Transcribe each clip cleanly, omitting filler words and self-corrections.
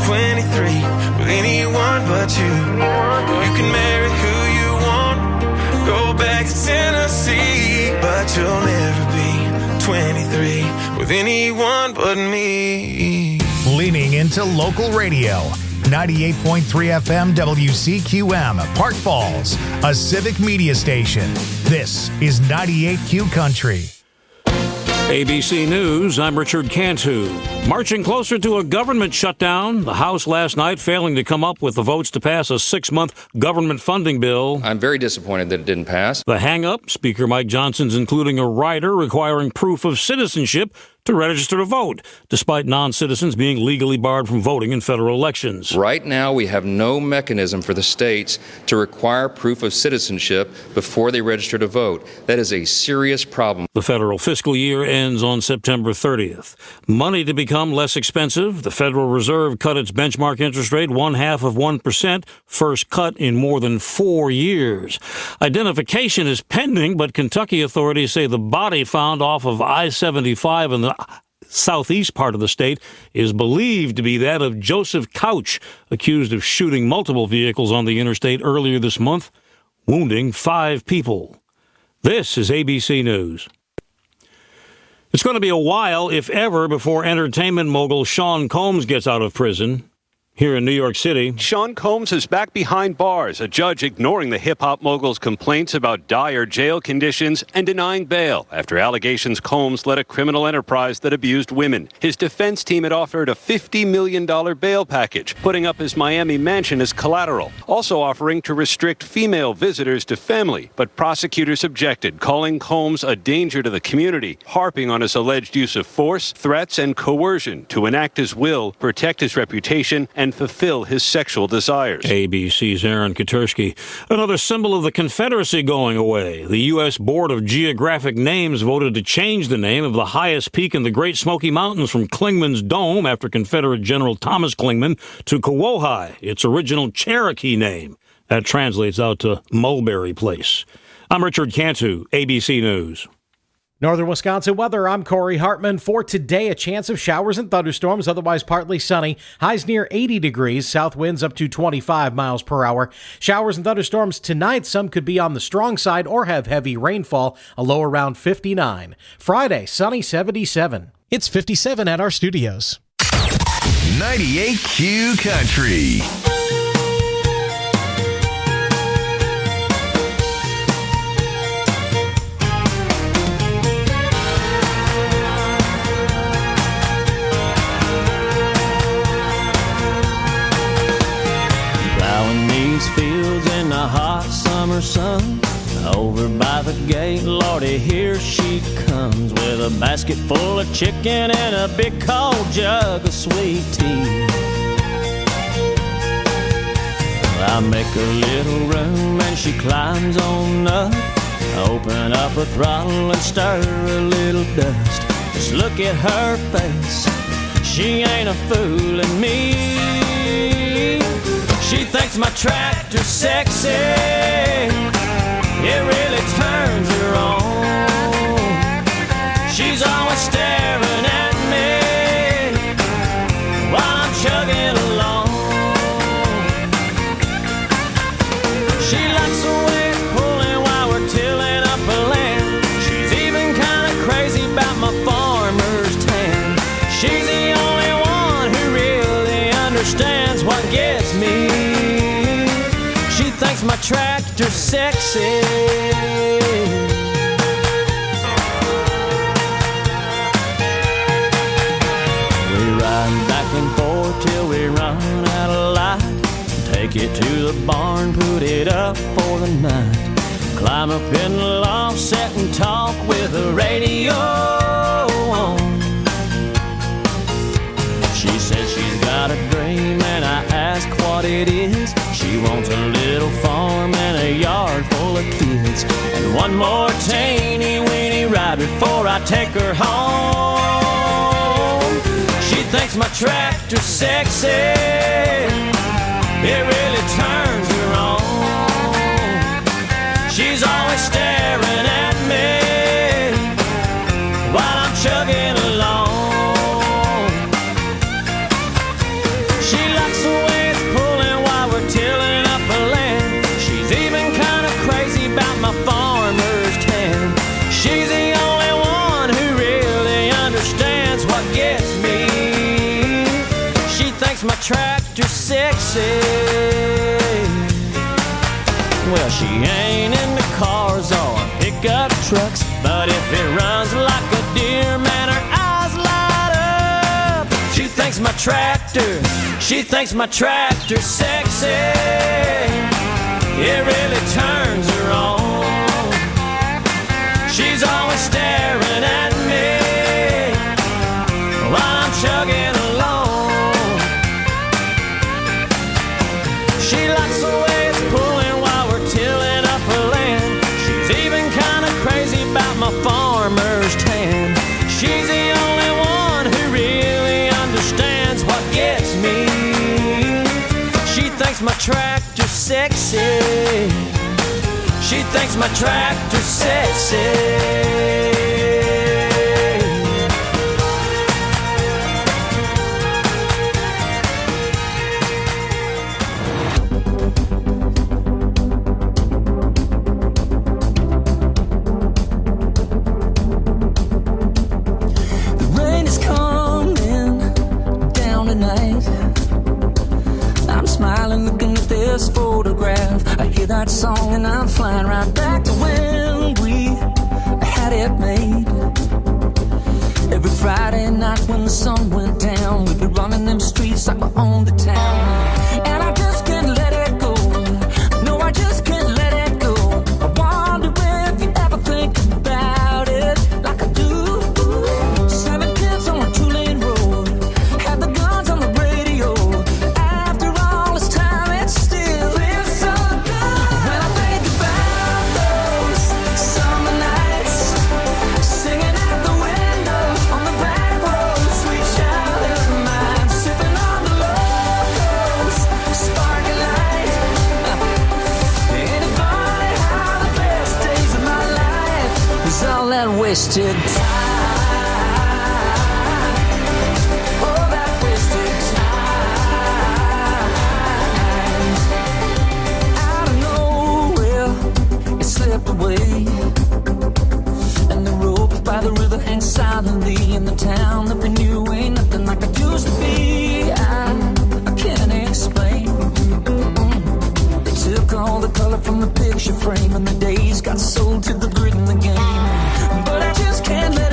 23 with anyone but you. You can marry who you want, go back to Tennessee, but you'll never be 23 with anyone but me. Leaning into local radio. 98.3 FM WCQM, Park Falls, a civic media station. This is 98Q Country. ABC News, I'm Richard Cantu. Marching closer to a government shutdown, the House last night failing to come up with the votes to pass a 6-month government funding bill. I'm very disappointed that it didn't pass. The hang-up, Speaker Mike Johnson's including a rider requiring proof of citizenship to register to vote, despite non-citizens being legally barred from voting in federal elections. Right now, we have no mechanism for the states to require proof of citizenship before they register to vote. That is a serious problem. The federal fiscal year ends on September 30th. Money to become less expensive. The Federal Reserve cut its benchmark interest rate 0.5%, first cut in more than 4 years. Identification is pending, but Kentucky authorities say the body found off of I-75 in the southeast part of the state is believed to be that of Joseph Couch, accused of shooting multiple vehicles on the interstate earlier this month, wounding 5 people. This is ABC News. It's going to be a while, if ever, before entertainment mogul Sean Combs gets out of prison. Here in New York City, Sean Combs is back behind bars, a judge ignoring the hip-hop mogul's complaints about dire jail conditions and denying bail after allegations Combs led a criminal enterprise that abused women. His defense team had offered a $50 million bail package, putting up his Miami mansion as collateral, also offering to restrict female visitors to family. But prosecutors objected, calling Combs a danger to the community, harping on his alleged use of force, threats, and coercion to enact his will, protect his reputation, and fulfill his sexual desires. ABC's Aaron Katursky. Another symbol of the Confederacy going away. The U.S. Board of Geographic Names voted to change the name of the highest peak in the Great Smoky Mountains from Clingman's Dome, after Confederate General Thomas Clingman, to Kawauhi, its original Cherokee name. That translates out to Mulberry Place. I'm Richard Cantu, ABC News. Northern Wisconsin weather, I'm Corey Hartman. For today, a chance of showers and thunderstorms, otherwise partly sunny. Highs near 80 degrees, south winds up to 25 miles per hour. Showers and thunderstorms tonight, some could be on the strong side or have heavy rainfall, a low around 59. Friday, sunny 77. It's 57 at our studios. 98Q Country. Fields in the hot summer sun, over by the gate, Lordy, here she comes, with a basket full of chicken and a big cold jug of sweet tea. I make a little room and she climbs on up, open up her throttle and stir a little dust. Just look at her face, she ain't a fooling me. She thinks my tractor's sexy, it really turns her on. She's always staring at me while I'm chugging along. She likes the way it's pulling while we're tilling up a land. She's even kind of crazy about my farmer's tan. She's the only one who really understands what gets me. She thinks my tractor's sexy. We ride back and forth till we run out of light. Take it to the barn, put it up for the night. Climb up in the loft, sit and talk with the radio on. She says she's got a dream and I ask what it is. She wants a little farm and a yard full of kids, and one more teeny weeny ride before I take her home. She thinks my tractor's sexy, it really turns her on. She's always staring at me while I'm chugging along. She likes the way it's pulling while we're tilling up the land. She's even kind of crazy about my farmer's tan. She's the only one who really understands what gets me. She thinks my tractor's sexy. Well, she ain't into cars or pickup trucks, but if it runs like a deer, man, her eyes light up. She thinks my tractor's sexy. It really turns her on. She's always staring at me while I'm chugging along. She likes the way it's pulling while we're tilling up her land. She's even kind of crazy about my farmer's tan. She's the only one who really understands what gets me. She thinks my tractor's sexy. She thinks my tractor's sexy. Photograph. I hear that song and I'm flying right back to when we had it made. Every Friday night when the sun went down, we'd be running them streets like we owned the town. And I just can't let it go. No, I just can't let it go. I wonder if you ever think about it like I do. 7 kids on a 2-lane road, had the guns on the radio. After all this time, it's still feels so good when I think about those summer nights, singing out the window on the back road, sweet child of mine, sipping on the locals, sparkling light. Ain't it funny how the best days of my life is all that wasted time? Oh, that wasted time. Out of nowhere, it slipped away, and the rope by the river hangs silently in the town that we knew ain't nothing like it used to be. I can't explain. They took all the color from the picture frame, and the days got sold to the grit in the game. But I just can't let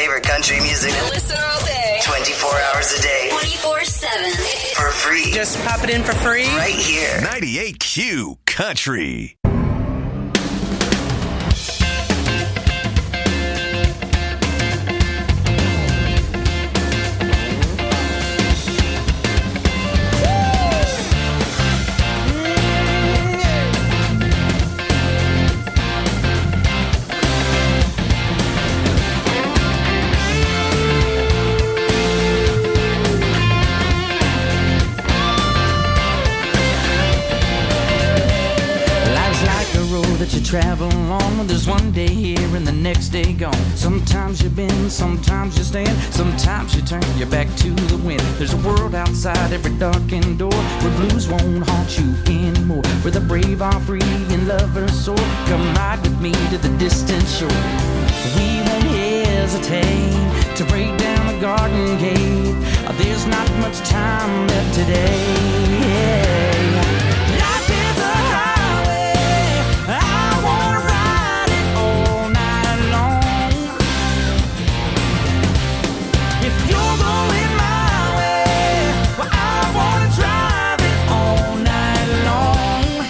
favorite country music. Listen all day. 24 hours a day. 24/7. For free. Just pop it in for free. Right here. 98Q Country. That you travel along, there's one day here and the next day gone. Sometimes you bend, sometimes you stand, sometimes you turn your back to the wind. There's a world outside every darkened door where blues won't haunt you anymore, where the brave are free and lovers soar. Come ride with me to the distant shore. We won't hesitate to break down the garden gate. There's not much time left today. Life is a highway. I wanna ride it all night long. If you're going my way, well, I wanna drive it all night long.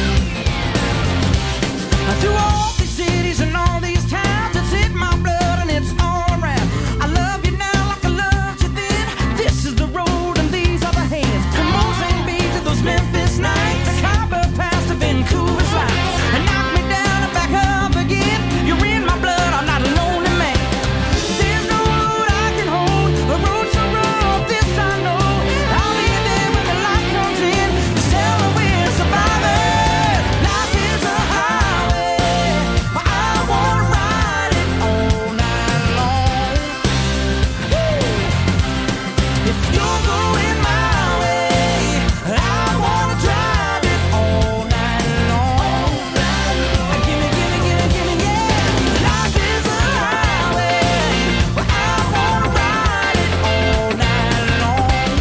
Through all these cities and all these towns, it's in my blood and it's all around. I love you now like I loved you then. This is the road and these are the hands. From Mozambique to those Memphis nights, the Copper Pass to Vancouver's lights. And knock me down and back up again. You're in my blood, I'm not a lonely man. There's no road I can hold, a road so rough, this I know. I'll be there when the light comes in, tell her we're survivors. Life is a highway, I wanna ride it all night long. If you're going my way, I wanna drive it all night long. Gimme, gimme, gimme, gimme, yeah. Life is a highway, I wanna ride it all night long.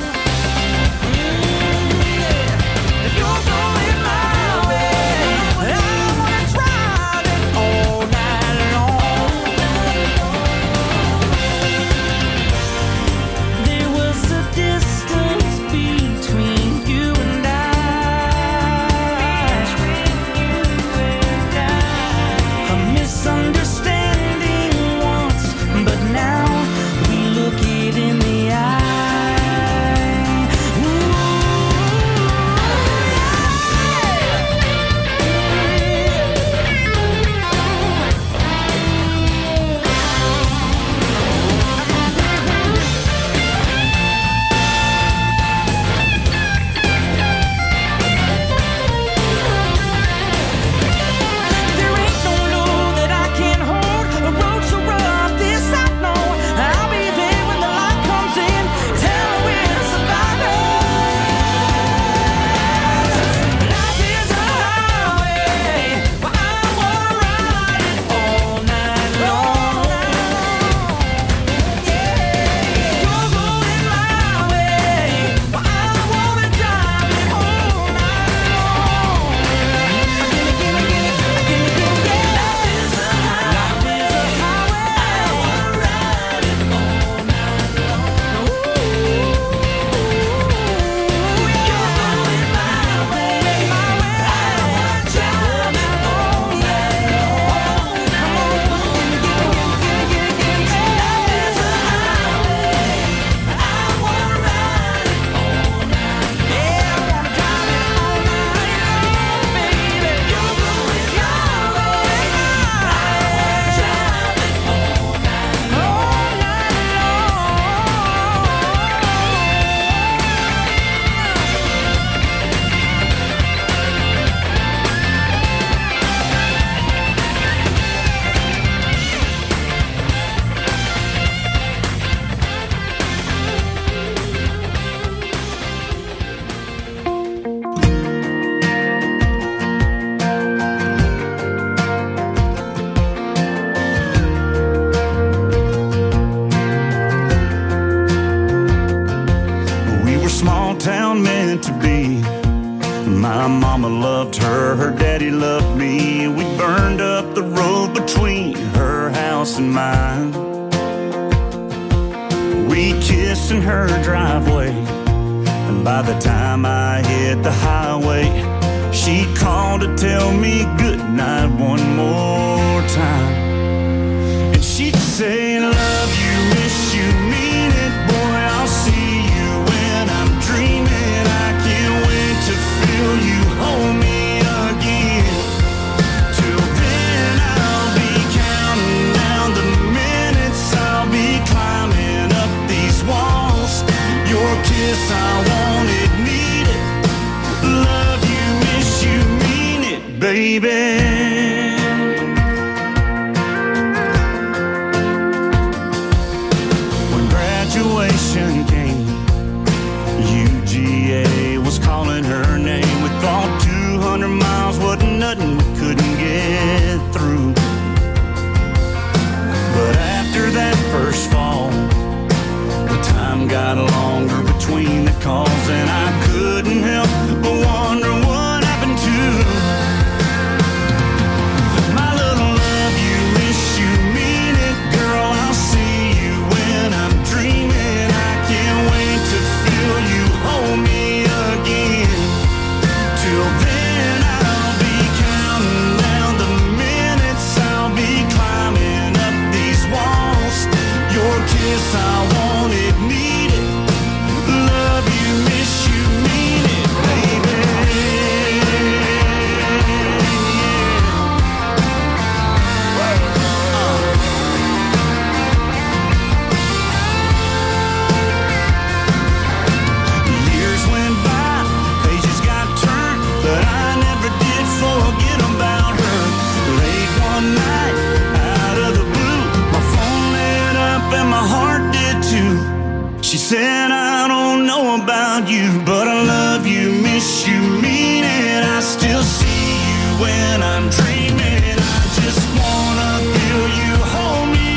If you're going my way, I wanna drive it all night long. There was a distance between you and a misunderstanding once, but now we look it in the eye. There ain't no load that I can't hold. A road so rough, this I know. I'll be there when the light comes in. Tell her we're survivors. Life is a highway, I wanna ride it all night long. You're going my way, I wanna drive it all night long. Gimme, gimme, gimme, gimme, gimme, yeah. Life is a highway, I wanna ride it all night long. You're going my way, I wanna drive it all night long. Come on, gimme, gimme, gimme, gimme, gimme, gimme, yeah. Life is a highway, I wanna ride it all night. Yeah, I wanna drive it all night long, baby. You're going my way, I wanna drive it all night long. We were small town meant to be. My mama loved her, her daddy loved me. We burned up the road between her house and mine. we kissed in her driveway. And by the time I hit the highway, she called to tell me goodnight one more time. And she'd say, love you, miss you, mean it, boy, I'll see you when I'm dreaming. I can't wait to feel you hold me again. Till then I'll be counting down the minutes, I'll be climbing up these walls. Your kiss, I want it, need it. Love you, miss you, mean it, baby. Graduation came, UGA was calling her name. We thought 200 miles wasn't nothing we couldn't get through. But after that first fall, the time got longer between the calls, and I couldn't help but wonder what happened to my little love you, miss you, mean it, girl, I'll see you when I'm dreaming. I can't wait to feel you hold me again. Till then I'll be counting down the minutes, I'll be climbing up these walls. Your kiss, I want it, need it. Love you, miss you, mean it, baby. Years went by, pages got turned, but I never did forget about her. Late one night, out of the blue, my phone lit up and my heart did too. She said, I don't know about you, but I love you, miss you, mean it. I still see you when I'm dreaming. I just wanna feel you hold me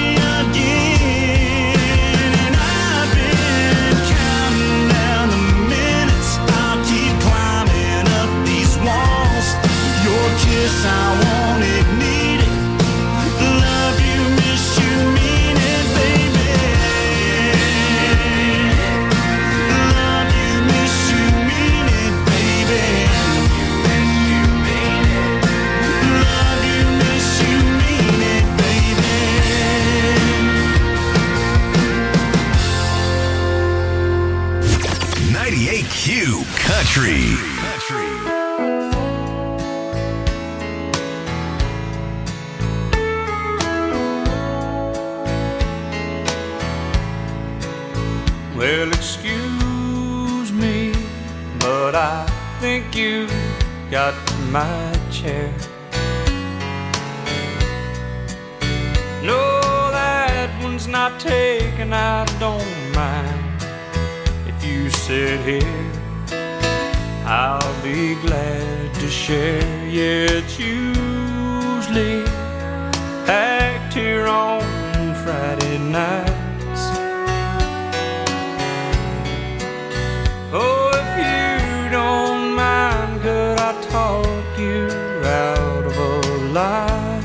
again. And I've been counting down the minutes, I'll keep climbing up these walls. Your kiss, I want it, need it. Love you, miss you, mean it, baby. Love you, miss you, mean it, baby. Love you, miss you, mean it, baby. 98Q Country. Well, excuse me, but I think you got my chair. No, that one's not taken, I don't mind. If you sit here, I'll be glad to share. Yeah, it's usually packed here on Friday nights. Oh, if you don't mind, could I talk you out of a lie?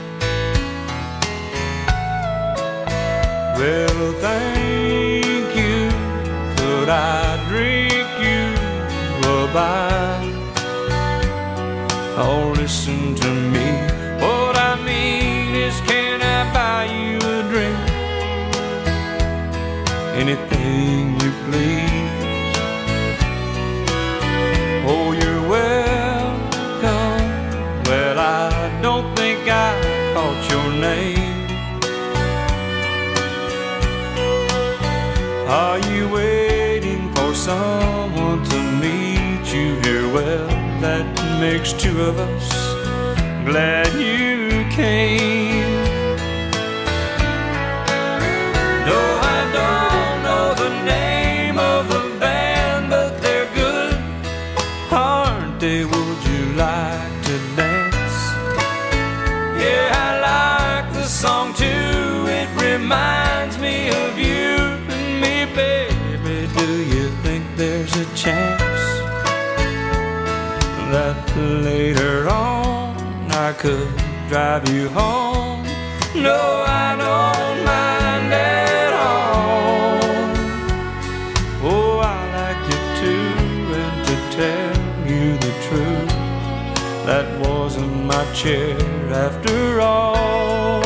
Well, thank you. Could I drink you a bite? Oh, listen to me. What I mean is, can I buy you a drink? Anything you please. Oh, you're welcome. Well, I don't think I caught your name. Are you waiting for someone to meet you here? Well, that makes two of us. Glad you came. No, I don't know the name of the band, but they're good, aren't they? Would you like to dance? Yeah, I like the song too. It reminds me of you and me, baby. Do you think there's a chance that later on I could drive you home? No, I don't mind at all. after all.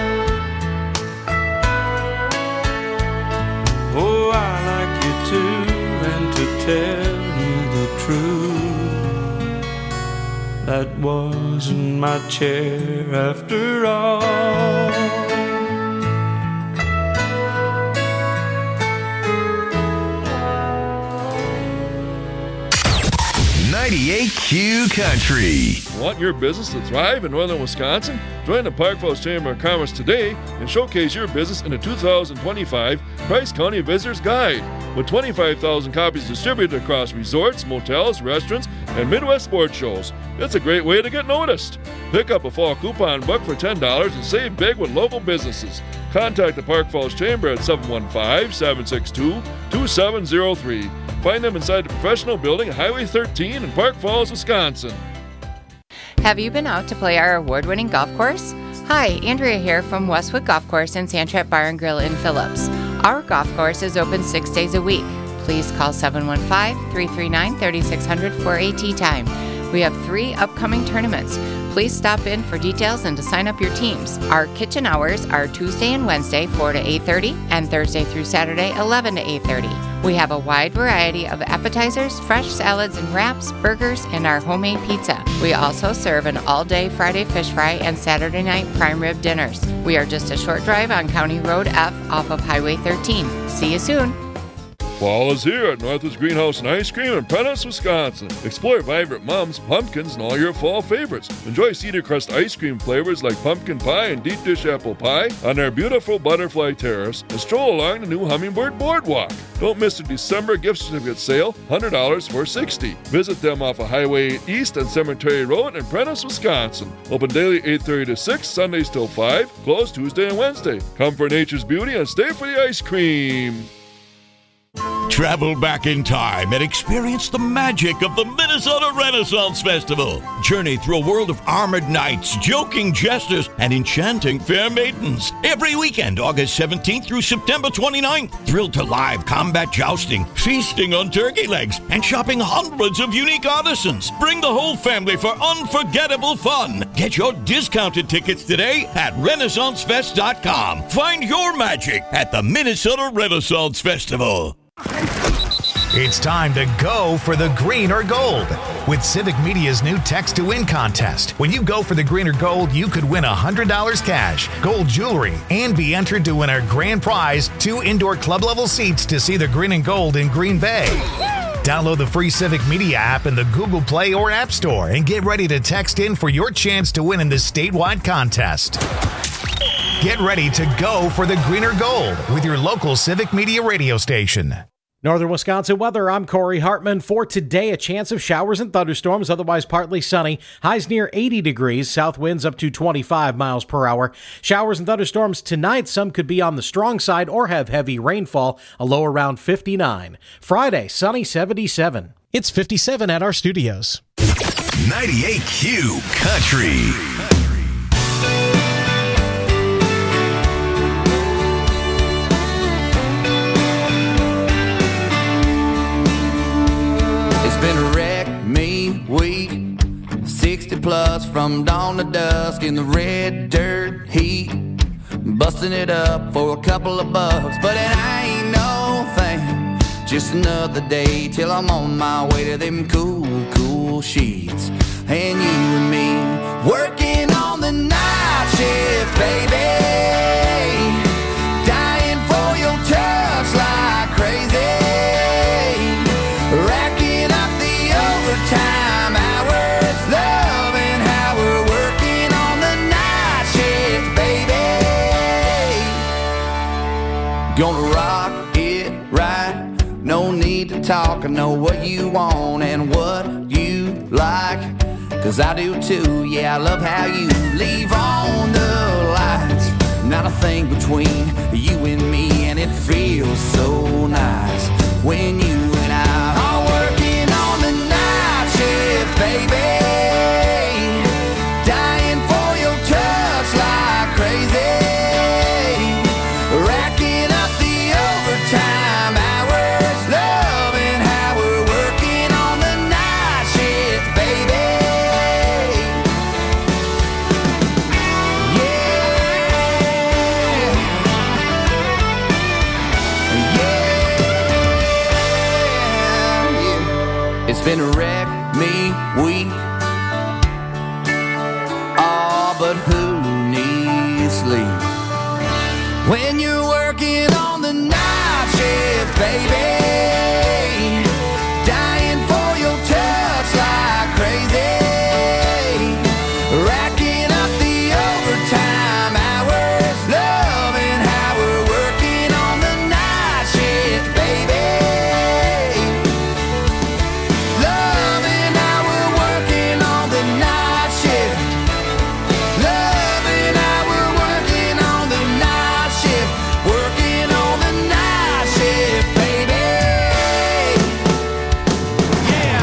Oh, I like you too, and to tell you the truth, that wasn't my chair after all. 98Q Country. Want your business to thrive in northern Wisconsin? Join the Park Falls Chamber of Commerce today and showcase your business in the 2025 Price County Visitor's Guide. With 25,000 copies distributed across resorts, motels, restaurants, and Midwest sports shows, it's a great way to get noticed. Pick up a fall coupon book for $10 and save big with local businesses. Contact the Park Falls Chamber at 715-762-2703. Find them inside the professional building at Highway 13 in Park Falls, Wisconsin. Have you been out to play our award-winning golf course? Hi, Andrea here from Westwood Golf Course and Sandtrap Bar and Grill in Phillips. Our golf course is open 6 days a week. Please call 715-339-3600 for a tee time. We have 3 upcoming tournaments. Please stop in for details and to sign up your teams. Our kitchen hours are Tuesday and Wednesday 4 to 8:30 and Thursday through Saturday 11 to 8:30. We have a wide variety of appetizers, fresh salads and wraps, burgers, and our homemade pizza. We also serve an all-day Friday fish fry and Saturday night prime rib dinners. We are just a short drive on County Road F off of Highway 13. See you soon. Fall is here at Northwoods Greenhouse and Ice Cream in Prentice, Wisconsin. Explore vibrant mums, pumpkins, and all your fall favorites. Enjoy Cedar Crust ice cream flavors like pumpkin pie and deep dish apple pie on their beautiful butterfly terrace, and stroll along the new Hummingbird Boardwalk. Don't miss the December gift certificate sale, $100 for $60. Visit them off of Highway 8 East and Cemetery Road in Prentice, Wisconsin. Open daily 8:30 to 6, Sundays till 5, closed Tuesday and Wednesday. Come for nature's beauty and stay for the ice cream. Travel back in time and experience the magic of the Minnesota Renaissance Festival. Journey through a world of armored knights, joking jesters, and enchanting fair maidens. Every weekend, August 17th through September 29th. Thrilled to live combat jousting, feasting on turkey legs, and shopping hundreds of unique artisans. Bring the whole family for unforgettable fun. Get your discounted tickets today at RenaissanceFest.com. Find your magic at the Minnesota Renaissance Festival. It's time to go for the green or gold with Civic Media's new Text to Win contest. When you go for the green or gold, you could win $100 cash, gold jewelry, and be entered to win our grand prize, 2 indoor club level seats to see the green and gold in Green Bay. Download the free Civic Media app in the Google Play or App Store and get ready to text in for your chance to win in this statewide contest. Get ready to go for the green or gold with your local Civic Media radio station. Northern Wisconsin weather, I'm Corey Hartman. For today, a chance of showers and thunderstorms, otherwise partly sunny. Highs near 80 degrees, south winds up to 25 miles per hour. Showers and thunderstorms tonight, some could be on the strong side or have heavy rainfall, a low around 59. Friday, sunny 77. It's 57 at our studios. 98Q Country. Been a wreck, me, week 60 plus from dawn to dusk in the red dirt heat, busting it up for a couple of bucks, but it ain't no thing, just another day till I'm on my way to them cool, cool sheets, and you and me working on the night shift, baby, dying for your touch like crazy, time hours, loving how we're working on the night shift, baby. Gonna rock it right, no need to talk, I know what you want and what you like, cause I do too, yeah, I love how you leave on the lights, not a thing between you and me, and it feels so nice when you and I are working on the night shift, baby, dying for your touch like crazy, racking up the overtime hours, loving how we're working on the night shift, baby. It's been a wreck me week. Oh, but who needs sleep when you're working on the night shift, baby? Dying for your touch like crazy. Racking up the overtime hours, loving how we're working on the night shift, baby. Loving how we're working on the night shift. Loving how we're working on the night shift. Working on the night shift, baby. Yeah.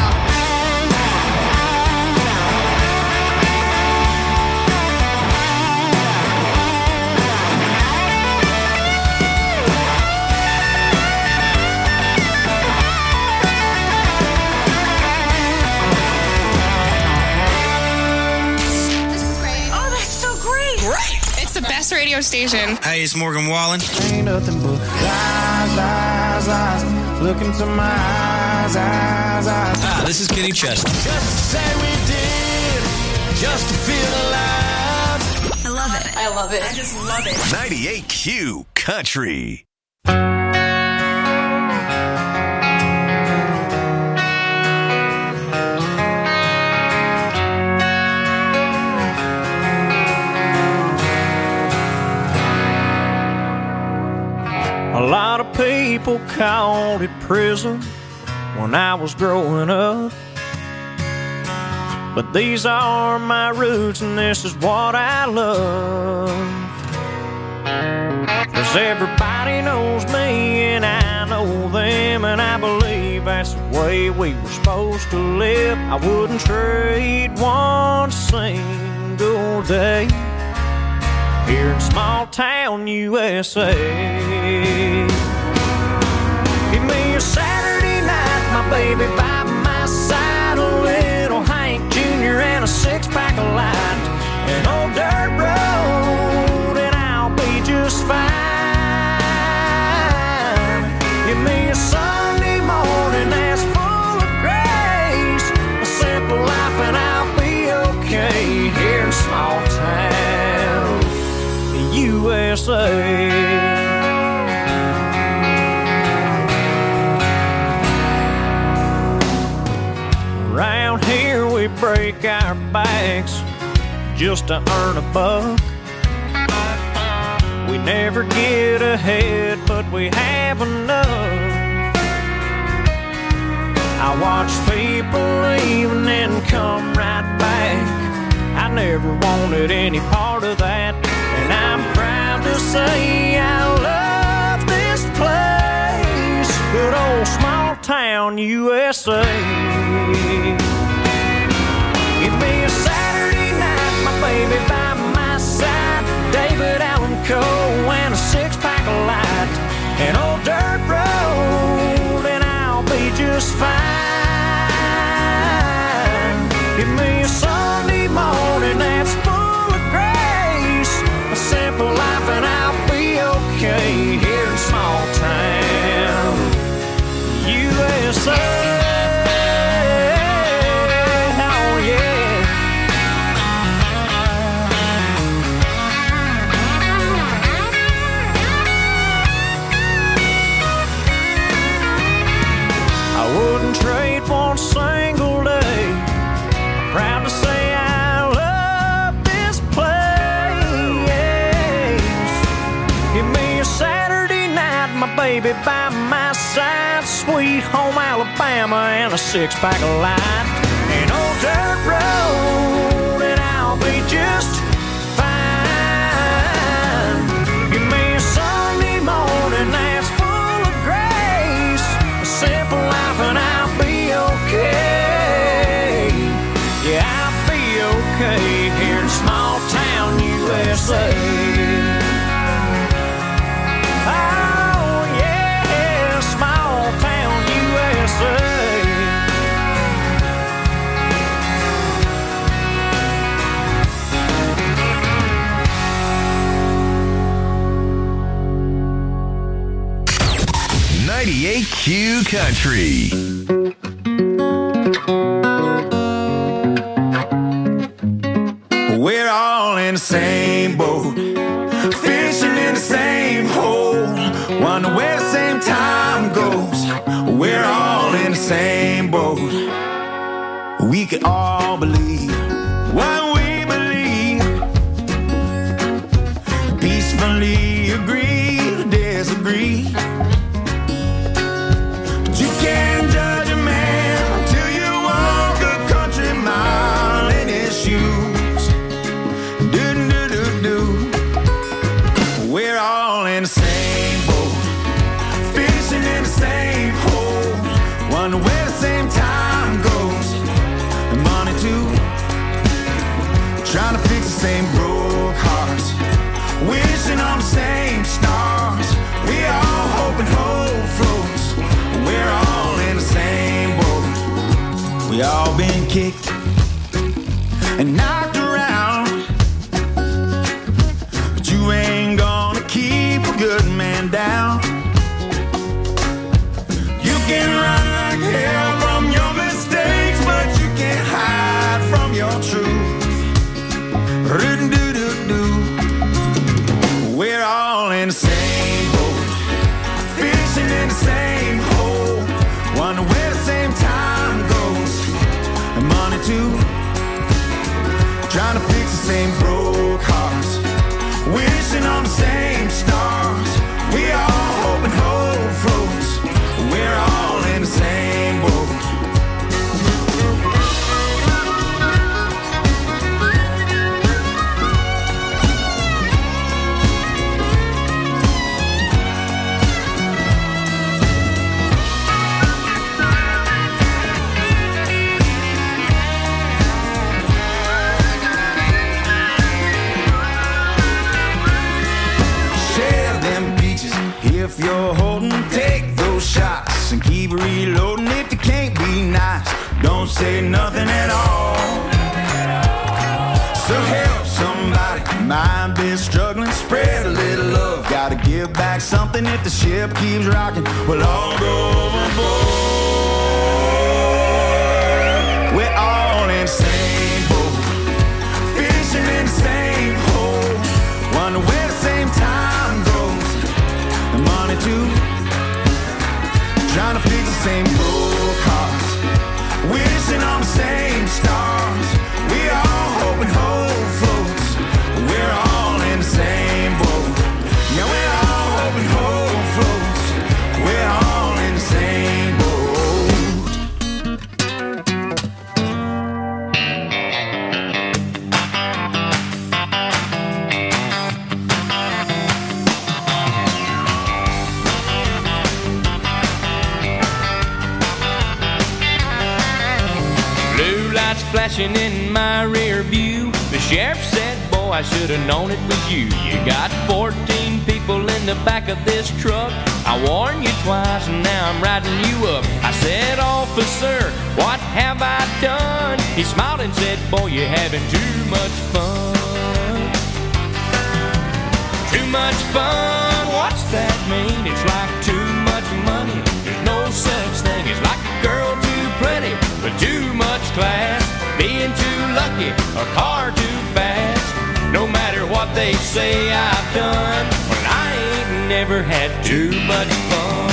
Oh, that's so great. Great. It's the best radio station. Hey, it's Morgan Wallen. Ain't nothing but lies, lies, lies. Look into my eyes, eyes, eyes. Ah, this is Kenny Chesney. Just to say we did, just to feel alive. I love it. I love it. I just love it. 98Q Country. A lot of people called it prison when I was growing up. But these are my roots and this is what I love. 'Cause everybody knows me and I know them, and I believe that's the way we were supposed to live. I wouldn't trade one single day here in small town USA. Give me a Saturday night, my baby by my side, a little Hank Jr. and a six-pack of light, an old dirt road, and I'll be just fine. Give me a Sunday morning that's full of grace, a simple life, and I'll be okay here in small town USA. Around here we break our backs just to earn a buck. We never get ahead, but we have enough. I watch people leave and then come right back. I never wanted any part of that, and I'm proud to say I love this place, good old small town USA. Give me a Saturday night, my baby by my side, David Allen Coe and a six-pack of light, an old dirt road, and I'll be just fine. Give me a Sunday morning that's full of grace, a simple life, and I'll be okay here in small town USA. Oh yeah. I wouldn't trade one single day. I'm proud to say I love this place. Give me a Saturday night, my baby by my side, sweet home Alabama, and a six-pack of light, an old dirt road, and I'll be just fine. Give me a Sunday morning that's full of grace, a simple life, and I'll be okay. Yeah, I'll be okay here in small town USA. Oh yeah, small town USA. 98Q Country. Wonder where the same time goes. We're all in the same boat. We could all believe what we believe. Peacefully agree to disagree. But you can't judge a man until you walk a country mile in his shoes. Do-do-do-do. We're all in the same boat, fishing in the same hole. Wonder where the same time goes, and money too. Trying to fix the same broke hearts, wishing on the same stars. We all hope and hope floats. We're all in the same boat. We all been kicked and knocked around, but you ain't gonna keep a good man down. You can run like hell from your mistakes, but you can't hide from your truth. We're all in the same boat, fishing in the same hole. Wonder where the same time goes, and money too. Trying to fix the same broke hearts, wishing on the same stars. We all hope and hope floats. We're all in the same boat. If you're holding, take those shots and keep reloading. If you can't be nice, don't say nothing at all. So help somebody, mind been struggling, spread a little love. Gotta give back something if the ship keeps rocking. We'll all go overboard. We're all in the same boat, fishing in the same hole. Wonder where the same time goes, and money too. Trying to fix the same broke hearts, wishing on the same stars. We all hope and hope floats. We're all in the same boat. Yeah, we're all hope and hope floats. We're all in the same boat. Flashing in my rear view, the sheriff said, boy, I should have known it was you. You got 14 people in the back of this truck. I warned you twice and now I'm riding you up. I said, officer, what have I done? He smiled and said, boy, you're having too much fun. Too much fun, what's that mean? It's like too much money. There's no such thing as like a girl too pretty, but too much class. Being too lucky, a car too fast. No matter what they say I've done, well, I ain't never had too much fun.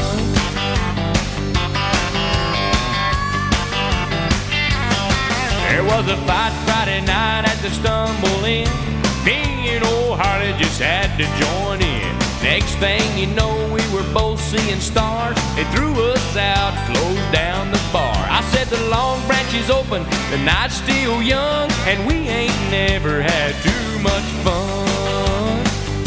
There was a fight Friday night at the Stumble Inn. Me and old Harley just had to join in. Next thing you know, we were both seeing stars. They threw us out, closed down the bar. I said the Long Branch is open, the night's still young, and we ain't never had too much fun.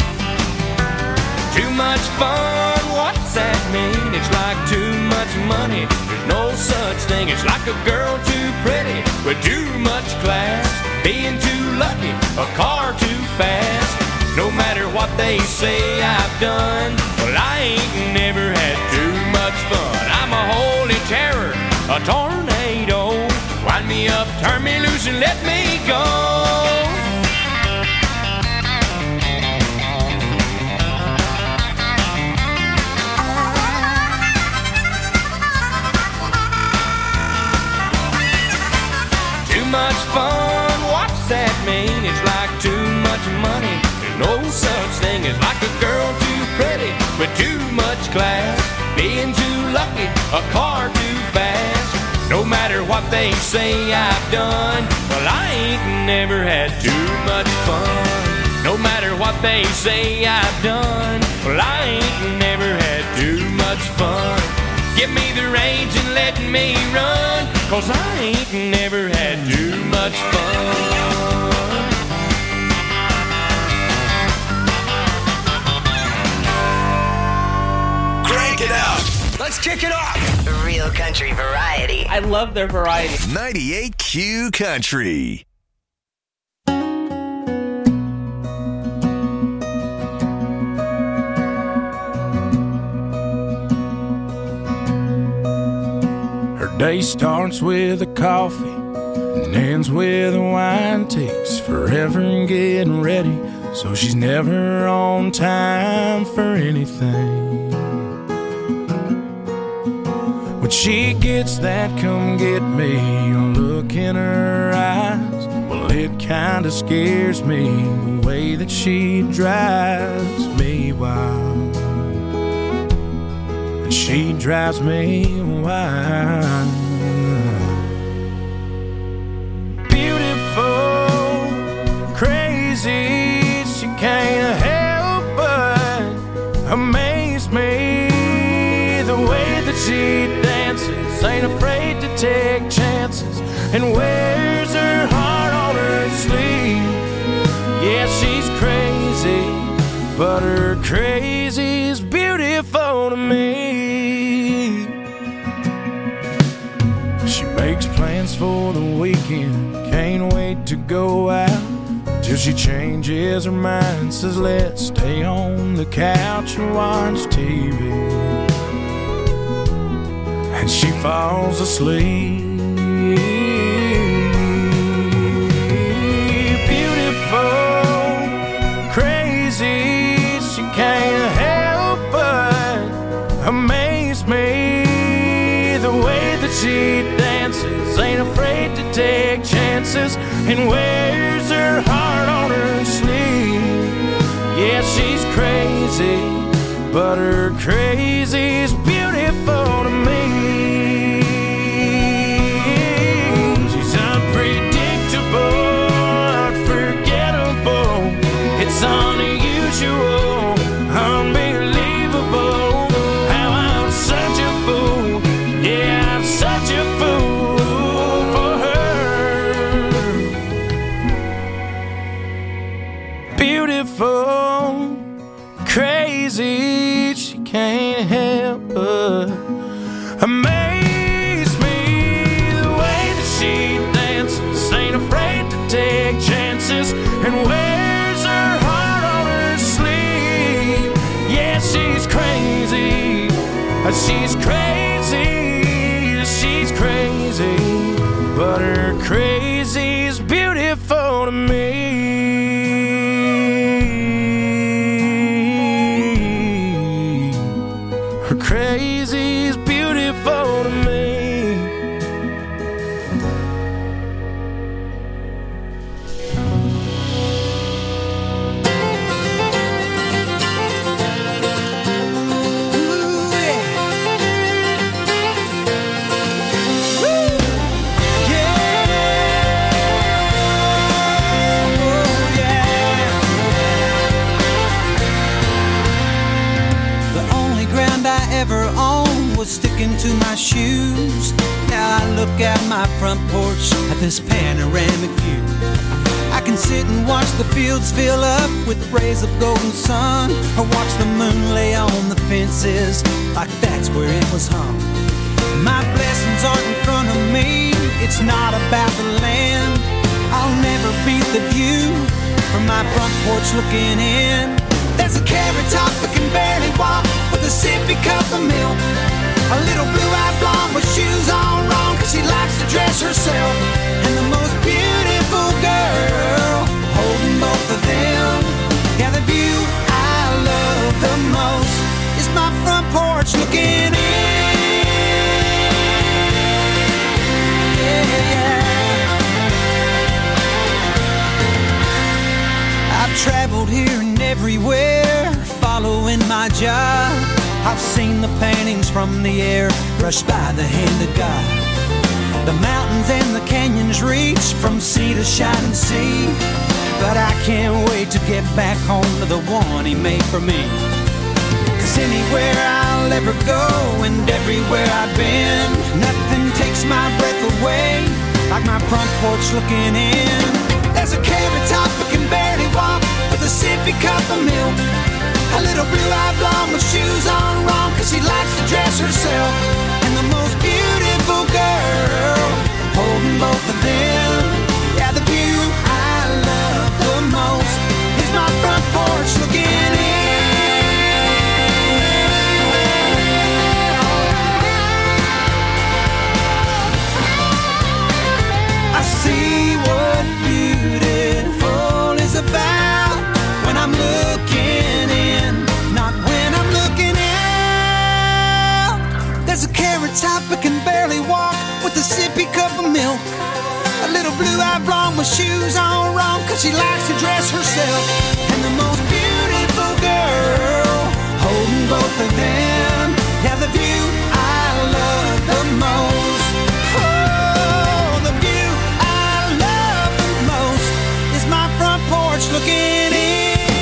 Too much fun, what's that mean? It's like too much money. There's no such thing. It's like a girl too pretty with too much class. Being too lucky, a car too fast. No matter what they say I've done, well, I ain't never had too much fun. I'm a holy terror, a tornado. Wind me up, turn me loose, and let me go. Too much fun, what's that mean? It's like too much money. No such thing as like a girl too pretty with too first class. Being too lucky, a car too fast. No matter what they say I've done, well, I ain't never had too much fun. No matter what they say I've done, well, I ain't never had too much fun. Give me the reins and let me run, 'cause I ain't never had too much fun. Crank it out. Let's kick it off. Real country variety. I love their variety. 98Q Country. Her day starts with a coffee and ends with a wine. Takes forever in getting ready, so she's never on time for anything. When she gets that come get me look in her eyes, well, it kinda scares me the way that she drives me wild. And she drives me wild. Beautiful, crazy, she can't help but amaze me. The way that she dances, ain't afraid to take chances, and wears her heart on her sleeve. Yeah, she's crazy, but her crazy's beautiful to me. She makes plans for the weekend, can't wait to go out, till she changes her mind, says let's stay on the couch and watch TV. And she falls asleep. Beautiful, crazy, she can't help but amaze me. The way that she dances, ain't afraid to take chances, and wears her heart on her sleeve. Yeah, she's crazy, but her crazy's beautiful to me. She's unpredictable, unforgettable. It's unusual, unbelievable. How I'm such a fool. Yeah, I'm such a fool for her. Beautiful, crazy, she can't help but amaze me. The way that she dances, ain't afraid to take chances, and wears her heart on her sleeve. Yeah, she's crazy, she's crazy, she's crazy, but her crazy's beautiful to me. Her crazy's beautiful to me. Ever owned was sticking to my shoes. Now I look out my front porch at this panoramic view. I can sit and watch the fields fill up with rays of golden sun, or watch the moon lay on the fences like that's where it was hung. My blessings aren't in front of me, it's not about the land. I'll never beat the view from my front porch looking in. There's a carrot top that can barely walk, with a sippy cup of milk. A little blue-eyed blonde with shoes on wrong, 'cause she likes to dress herself. And the most beautiful girl holding both of them. Yeah, the view I love the most is my front porch looking in. Yeah, yeah. I've traveled here and everywhere, following my job. I've seen the paintings from the air brushed by the hand of God. The mountains and the canyons reach from sea to shining sea. But I can't wait to get back home to the one he made for me. 'Cause anywhere I'll ever go and everywhere I've been, nothing takes my breath away like my front porch looking in. There's a carrot top who can barely walk with a sippy cup of milk. A little blue-eyed blonde with shoes on wrong 'cause she likes to dress herself. And the most beautiful girl holding both of them. Yeah, the view I love the most is my front porch looking in. I see what beautiful is about when I'm looking in, not when I'm looking out. There's a carrot top that can barely walk with a sippy cup of milk. A little blue-eyed blonde with shoes on wrong 'cause she likes to dress herself. And the most beautiful girl holding both of them. Yeah, the view I love the most. Oh, the view I love the most is my front porch looking in.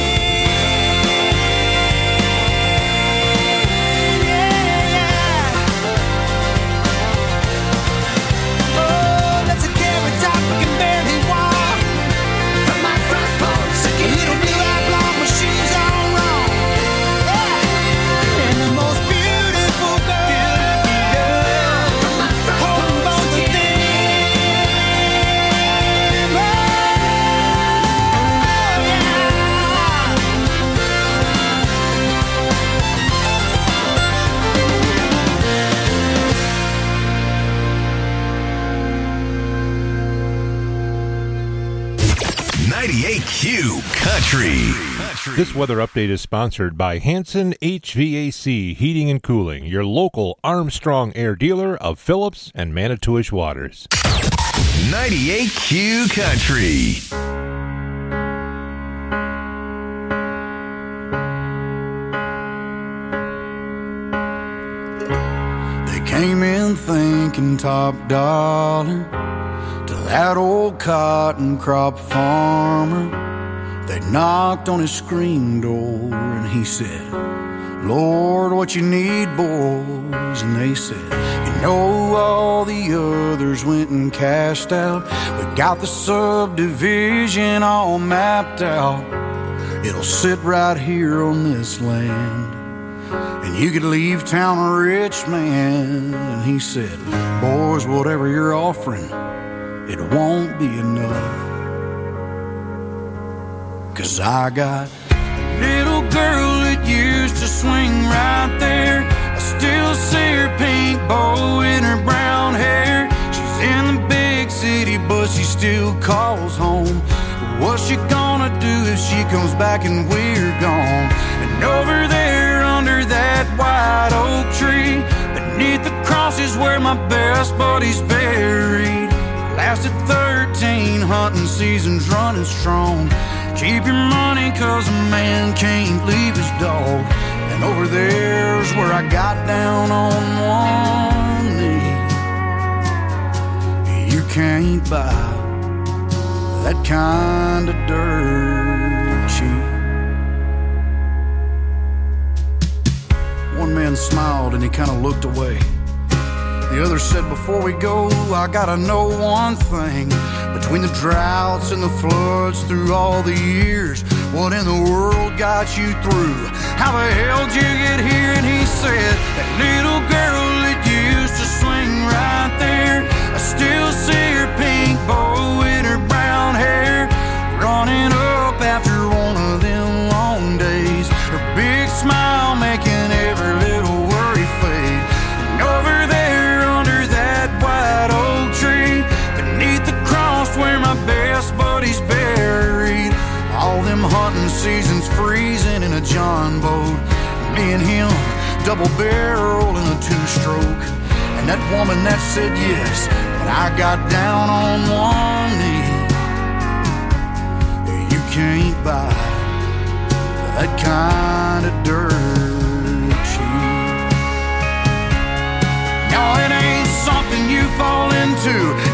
Q Country. This weather update is sponsored by Hanson HVAC Heating and Cooling, your local Armstrong Air dealer of Phillips and Manitowish Waters. 98 Q Country. They came in thinking top dollar to that old cotton crop farmer. They knocked on his screen door and he said, Lord, what you need, boys? And they said, you know, all the others went and cashed out. We got the subdivision all mapped out. It'll sit right here on this land, and you could leave town a rich man. And he said, boys, whatever you're offering, it won't be enough. 'Cause I got a little girl that used to swing right there. I still see her pink bow in her brown hair. She's in the big city, but she still calls home. What's she gonna do if she comes back and we're gone? And over there under that white oak tree, beneath the cross is where my best buddy's buried. Lasted 13 hunting seasons running strong. Keep your money 'cause a man can't leave his dog. And over there's where I got down on one knee. You can't buy that kind of dirt cheap. One man smiled and he kind of looked away. The other said, before we go, I gotta know one thing. Between the droughts and the floods through all the years, what in the world got you through? How the hell did you get here? And he said, that little girl that used to swing right there, I still see her pink bow in her brown hair, running up after one of them long days, her big smile making every little worry fade. And over there under that white oak tree, beneath the cross where my best buddy's buried, all them hunting seasons freezing in a John boat, me and him double barrel in a two-stroke. And that woman that said yes, but I got down on one knee. You can't buy that kind of dirt cheap.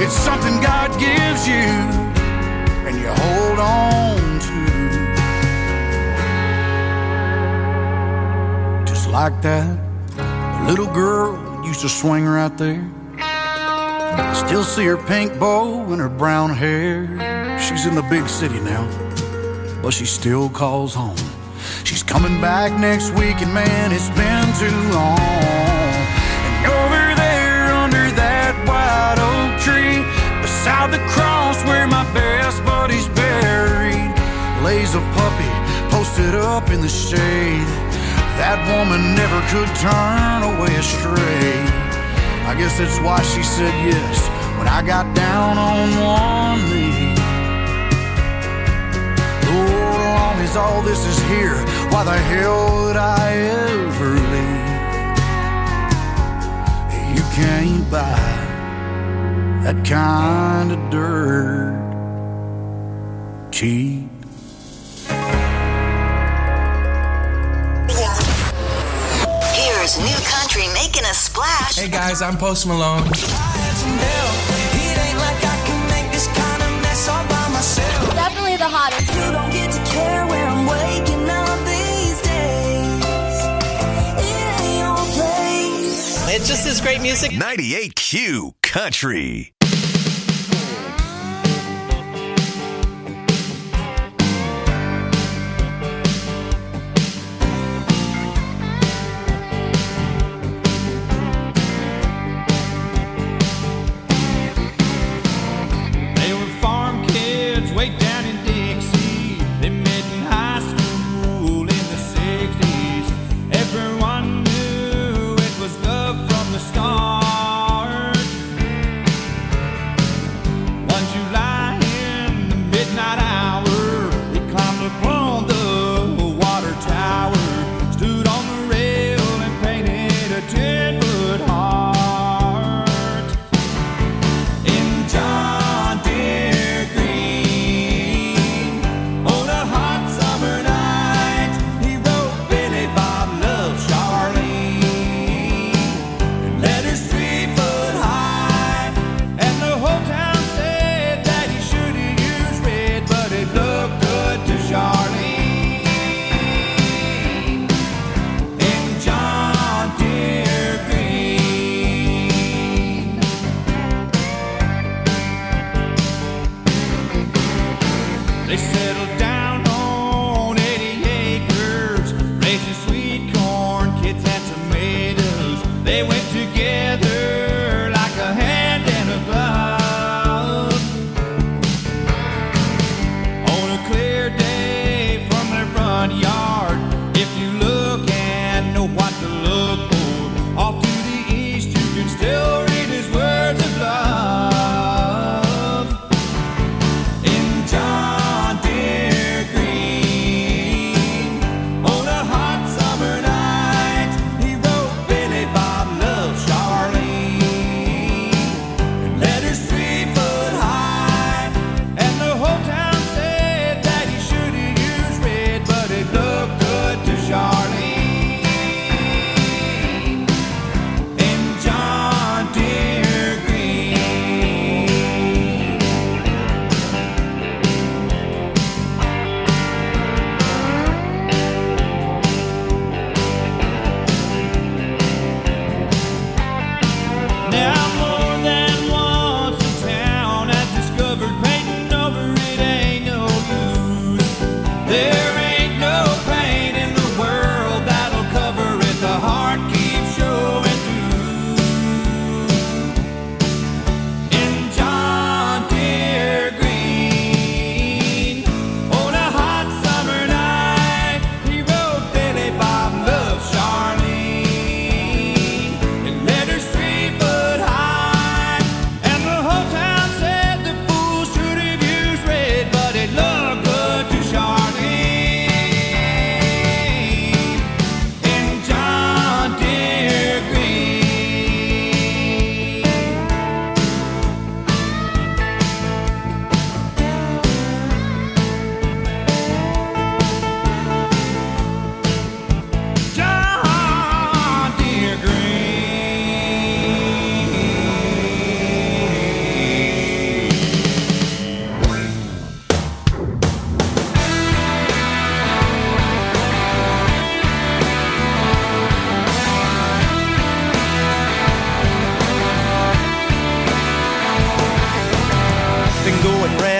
It's something God gives you and you hold on to. Just like that, the little girl that used to swing right there. I still see her pink bow and her brown hair. She's in the big city now, but she still calls home. She's coming back next week, and man, it's been too long. And over there under that white oak tree, beside the cross where my best buddy's buried, lays a puppy posted up in the shade. That woman never could turn away astray. I guess that's why she said yes when I got down on one knee. Lord, long as all this is here, why the hell would I ever leave? You can't buy that kind of dirt cheap. Here's new country making a splash. Hey guys, I'm Post Malone. Definitely the hottest. You don't get to care where I'm waking up these days. It ain't your place. It just is great music. 98Q Country. Everyone knew it was love from the start.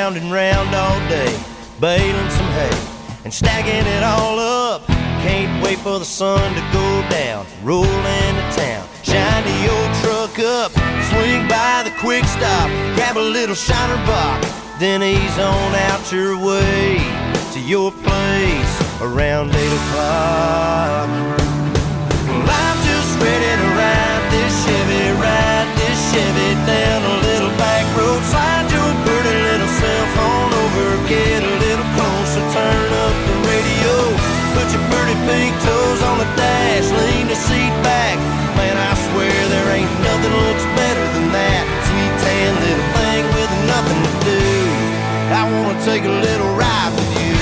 round and round all day, baling some hay and stacking it all up. Can't wait for the sun to go down, roll into town, shine the old truck up, swing by the quick stop, grab a little shiner box, then ease on out your way to your place around 8 o'clock. Well, I'm just ready to ride this Chevy down a little back road. Slide your pretty little cell phone over, get a little closer, turn up the radio, put your pretty pink toes on the dash, lean the seat back. Man, I swear there ain't nothing looks better than that sweet tan little thing with nothing to do. I wanna take a little ride with you.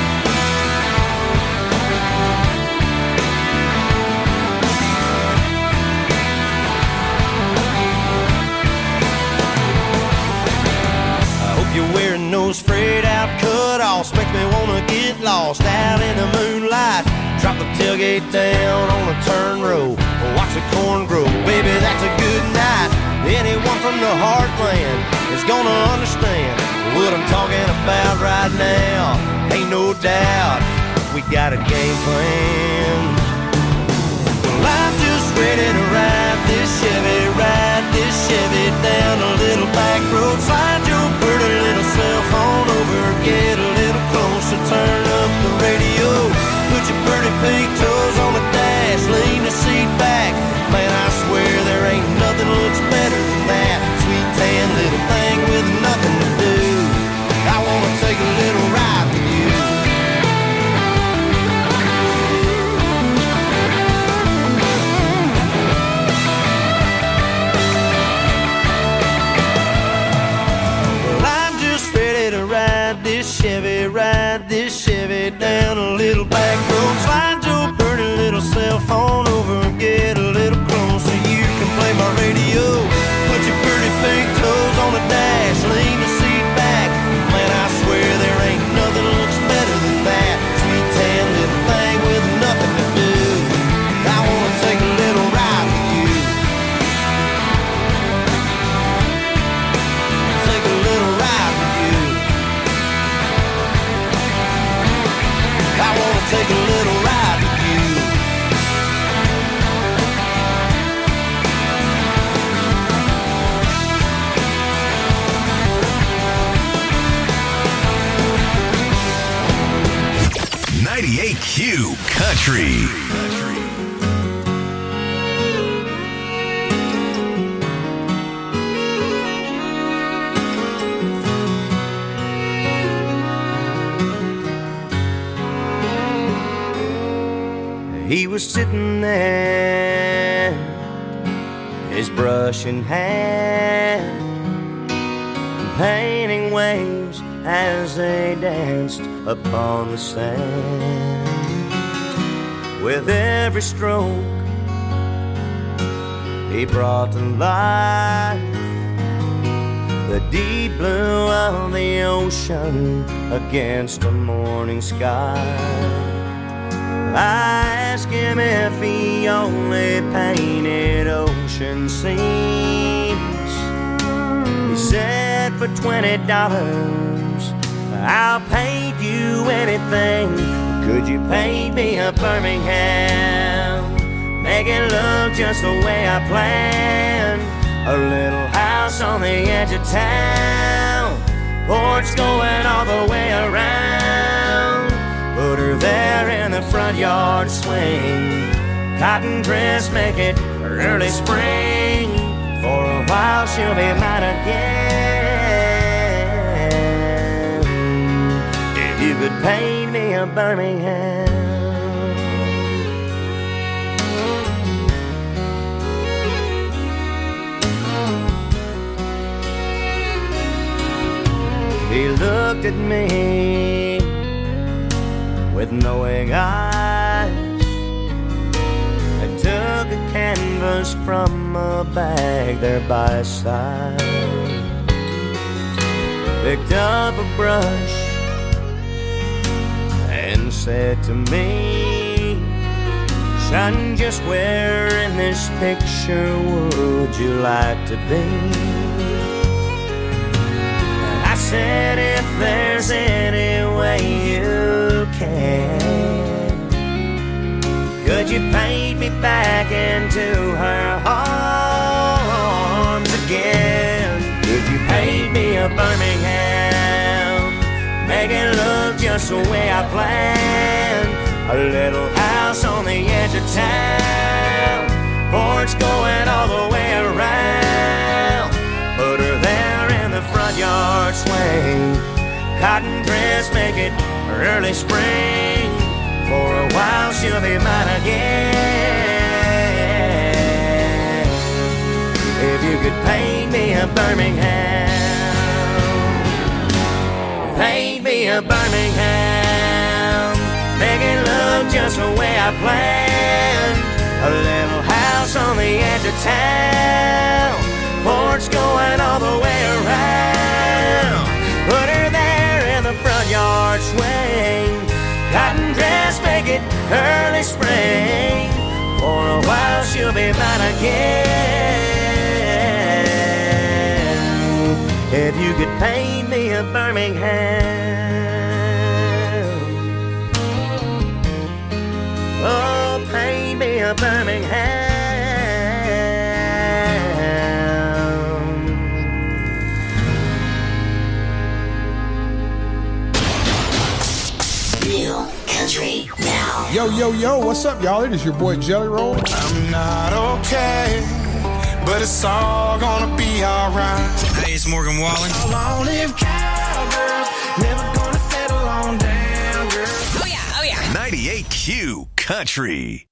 You're wearing those frayed out cut-offs, make me wanna get lost out in the moonlight. Drop the tailgate down on a turn row, watch the corn grow. Baby, that's a good night. Anyone from the heartland is gonna understand what I'm talking about right now. Ain't no doubt we got a game plan. Well, I'm just ready to ride this Chevy down a little back road. Slide your pretty little cell phone over, get a little closer, turn up the radio, put your pretty pink toes on the dash, lean the seat back. Man, I swear there ain't nothing looks better than that sweet tan little thing with nothing to do. I wanna take a little ride with you. Ride this Chevy down a little back road. Slide your pretty little cell phone over, get a little closer. You can play my radio, put your pretty pink toes on the dash, lean the seat back. Man, I swear there ain't nothing looks better than that sweet tan little thing with nothing to do. I wanna take a little ride with you. Take a little ride with you. I wanna take a little ride with you. 98Q Country. He was sitting there, his brush in hand, painting waves as they danced upon the sand. With every stroke, he brought to life the deep blue of the ocean against a morning sky. I asked him if he only painted ocean scenes. He said for $20 I'll paint you anything. Could you paint me a Birmingham? Make it look just the way I planned. A little house on the edge of town, porch going all the way around. Put her there in the front yard swing, cotton dress, make it early spring. For a while she'll be mine again. If you could paint me a Birmingham. He looked at me with knowing eyes and took a canvas from a bag there by his side. Picked up a brush and said to me, "Son, just where in this picture would you like to be?" I said if there's any way you can, could you paint me back into her arms again? Could you paint me a Birmingham, make it look just the way I planned? A little house on the edge of town, porch going all the way around. Put her there in the front yard swing, cotton dress, make it early spring. For a while she'll be mine again. If you could paint me a Birmingham, paint me a Birmingham, make it look just the way I planned. A little house on the edge of town, porch going all the way around. Put her there in the front yard swing, cotton dress, make it early spring. For a while she'll be mine again. If you could paint me a Birmingham, oh, paint me a Birmingham. New Country Now. Yo, yo, yo, what's up, y'all? It is your boy Jelly Roll. I'm not okay, but it's all gonna be alright. Hey, it's Morgan Wallen. Long-lived cowgirls, never gonna settle on down, girl. Oh yeah, oh yeah. 98Q Country.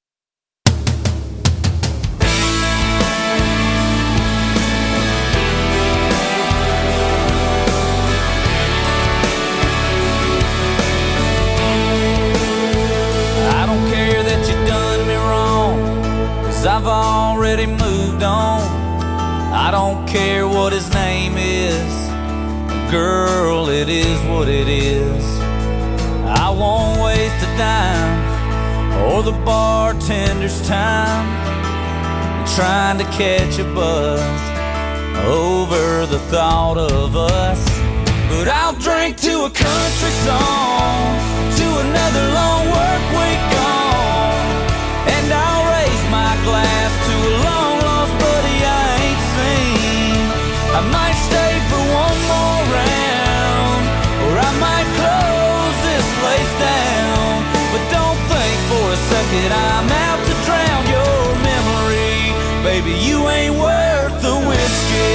I don't care that you done me wrong, 'cause I've already moved on. I don't care what his name is, girl, it is what it is. I won't waste a dime or the bartender's time trying to catch a buzz over the thought of us. But I'll drink to a country song, to another long work week gone, and I'll raise my glass to a long lost buddy I ain't seen. I might stay for one more round, or I might close this place down. But don't think for a second I'm out to drown your memory. Baby, you ain't worth the whiskey.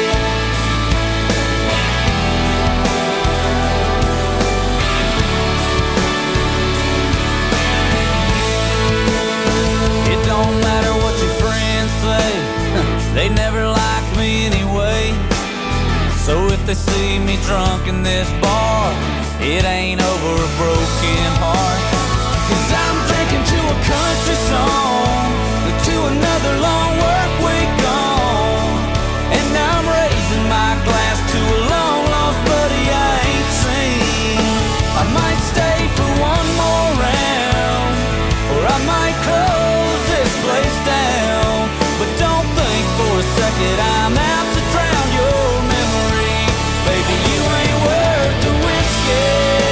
Don't matter what your friends say, they never liked me anyway. So if they see me drunk in this bar, it ain't over a broken heart. 'Cause I'm drinking to a country song, to another long work week gone, and I'm raising my glass to a long lost buddy I ain't seen. I might stay for one more round, or I might close this place down. But don't think for a second I'm out to drown your memory. Baby, you ain't worth the whiskey.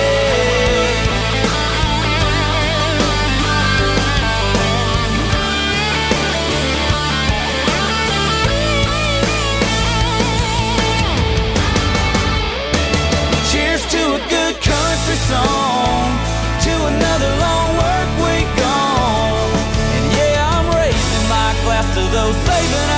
Cheers to a good country song, to another long work week gone. And yeah, I'm raising my glass to those saving